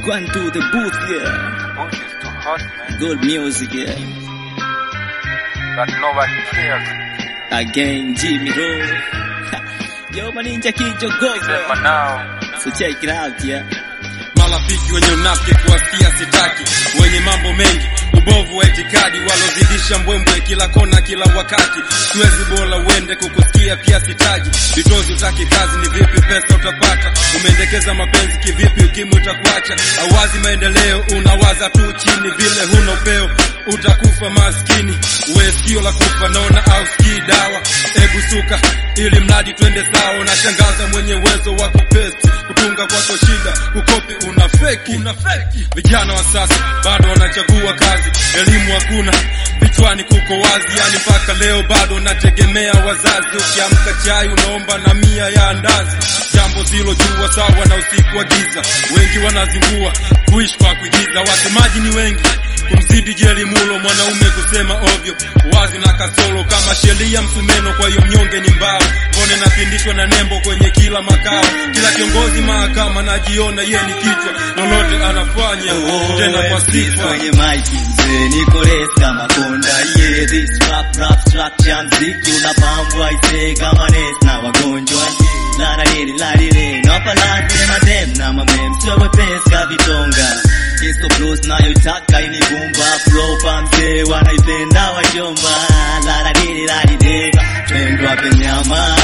Gone to the booth, yeah. Booth is too hot, man. Good music, yeah. But nobody cares. Again, Jimmy Roll. Yo, maninja kijogo. Sema now. So check it out, yeah. Marafiki wenye unafiki kuwasikia sitaki, wenye mambo mengi, ubovu wa itikadi, walozidisha mbwembwe kila kona kila wakati. Siwezi bora uende kukusikia pia sitaji. Bitozi utaki kazi ni vipi pesa utapata? Umeendekeza mapenzi kivipi ukimwi utakuacha? Awazi maendeleo unawaza tu chini vile huna upeo. Utakufa maskini, uwe sikio la kufa naona au sikii dawa. Ebu suka ili mradi twende sawa. Unashangaza mwenye uwezo wako pesti, kutunga kwako shida, kukopi unafeki. Vijana wa sasa bado wanachagua kazi, elimu hakuna, vichwani kuko wazi. Yani mpaka leo bado nategemea wazazi. Ukiamka chai unaomba na 100 ya andazi. Jambo zilo jua sawa na usiku wa giza. Wengi wanazingua kuishi kwa kuigiza. Wasemaji ni wengi kumzidi jeli mulo, mwanaume kusema ovyo wazi na kasoro kama sheria msumeno. Kwa hiyo mnyonge ni mbao, mbone napindishwa na nembo kwenye kila makao. Kila kiongozi mahakama najiona ye ni kichwa, lolote anafanya tena kwa sifa. Kwenye maiki mzee Nicolas kama konda, yeah. This rap structure mziki unapambwa ise kama nes na wagonjwa. Lalilele napalate madem na mamem sio pesa vitonga. Kisto blues nayo itaka inibumba, flow pamse wanaipenda wajomba. Lalilele twendwa penyama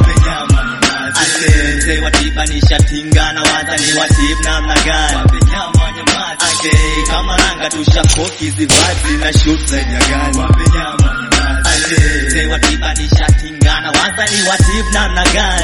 asenze watibanisha tinga na wazani watip namna gani. Ake kama ranga tushakoki zivazi na shoot za gani. Asenze watibanisha tinga na wazani watip namna gani.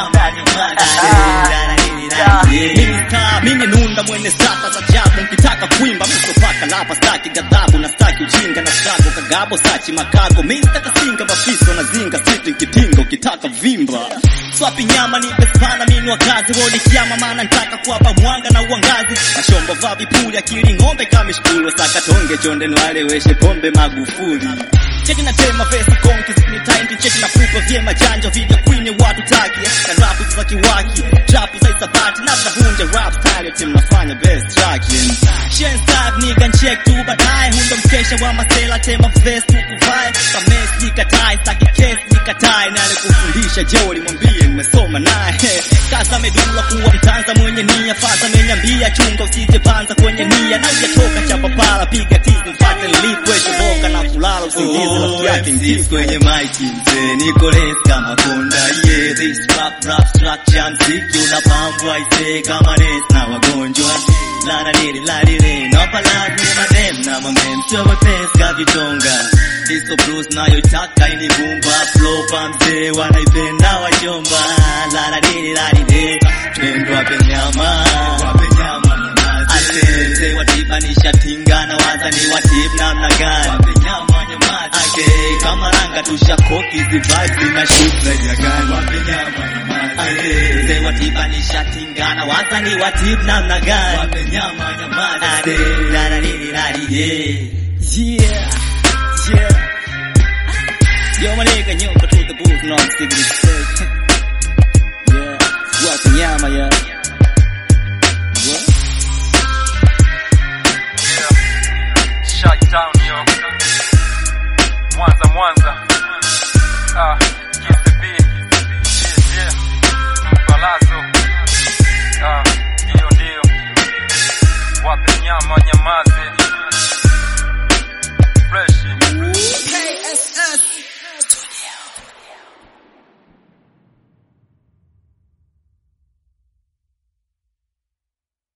Mimi nunda mwene sasa za jabu. Mkitaka kuimba msopaka lapa staki gathabu na staki ujinga na stako kagabo sachi makago. Mimi sitaka singa mafiso na zinga situ kitingo kitaka vimba. Swapi nyama ni pespana minu wakazi. Wodi kiama mana nitaka kuwapa mwanga na uangazi. Mashombo vabi puli akili ngombe kama shkulu. Saka tonge chonde nwale weshe pombe Magufuli. Cheki na tema vesi konki zikini taindi. Cheki na pupa vyema janja video queen watu taki. Na rapu za kiwaki trapu za isabati na vunja rap style tim nafanya best track. Shen style nigga ncheck tu badai. Hundo mkesha wa masela tema vest kukuvai. Kames nikatai saki kesi nikatai. Nale kufundisha jeoli mwambie nimesoma nae. Kaza medula kuwa mtanza mwenye nia. Faza menyambia chunga usije panza kwenye nia. Na ujatoka chapa pala piga tizi mfate nilipwe shoboka na kulala usingizi lafi yake ndizi. Kwenye maiki mzee Nicolas kama konda, yeah. This rap structure mziki unapambwa ise kama nes na wagonjwa. Lalilele napalate madem na mamem sio pesa vitonga. Kisto blues nayo itaka inibumba, flow pamse wanaipenda wajomba. Lalilele twendwa penyama asenze watibanisha tinga na wazani watip namna gani. Ake kama ranga tushakoki zivazi na shoot za jagani. Asenze watibanisha tinga na wazani watip namna gani. Yeah. Yo my nigga nyumba to the booth no I'm sticking it straight. Yeah, watu nyama yeah. What? Yeah. Shut down yo. Mwanza. Kiss the beat. Yeah. Mpalazo. Ndio. Wape nyama nyamazi.